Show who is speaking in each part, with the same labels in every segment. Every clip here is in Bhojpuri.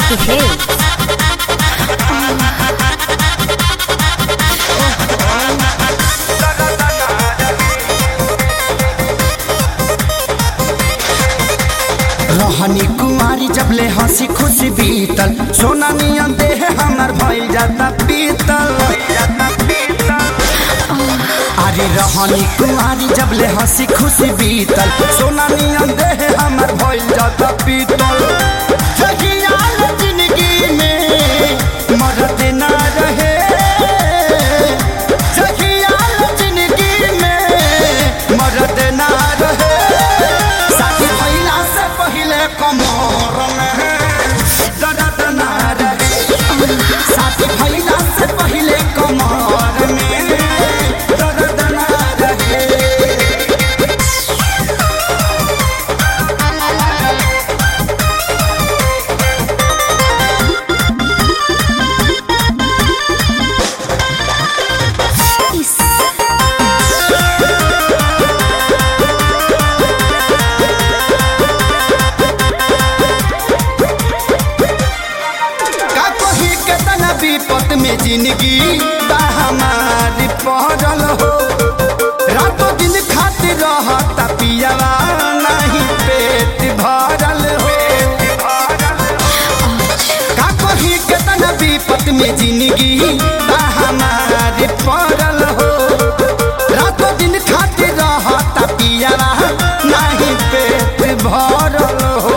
Speaker 1: आदिशक्ति फिल्म्स।
Speaker 2: रहनी कुमारी जबले हंसी खुशी बीतल, सोना नियन देह हमर भइल जाता पीतल। अरे रहनी कुमारी जबले हंसी खुशी बीतल, सोना नियन देह हमर भइल जाता पीतल। जगियाल जिंदगी में मरद ना रहे, जगियाल जिंदगी में मरद ना रहे। साथी भइला से पहिले कमर में दर्द ना रहे, साथी भइला से पहिले कमर में दर्द ना रहे। विपत में जिंदगी बा हमारी पहरल हो, रातों दिन खातिर रहता पियावा नहीं पेट भरल हो। का कही केतना विपत में जिंदगी बा हमारी पहरल हो, रातों दिन खातिर रहता पियावा नहीं पेट भरल हो।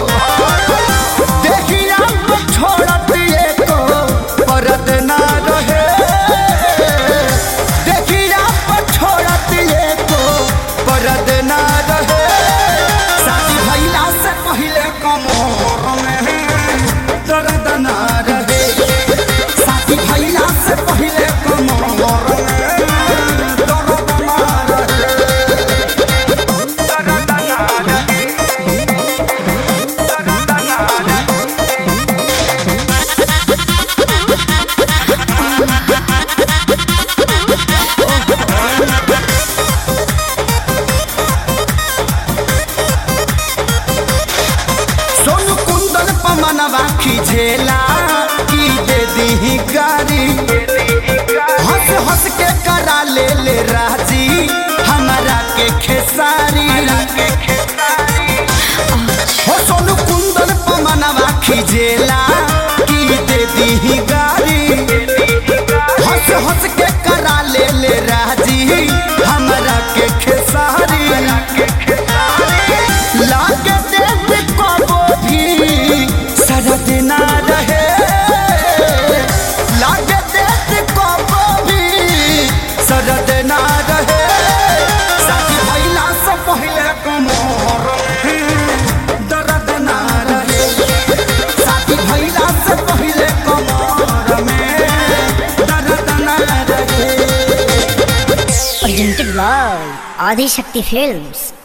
Speaker 2: मनवा खिझेला की दे दी गारी, हंस हंस के करा ले ले राजी हमारा के खेसारी। हो सोनू कुंदन पर मनवा खिझेला की दे दी गारी, हंस हंस के करा ले ले राजी हमारा के खेसारी। लागे देख कबो भी सरद ना रहे, लागे देख कबो भी सरद ना रहे। साथी भइला से पहिले कमर में दर्द ना रहे, साथी भइला से पहिले कमर में दर्द ना रहे।
Speaker 1: Presented by Adishakti films.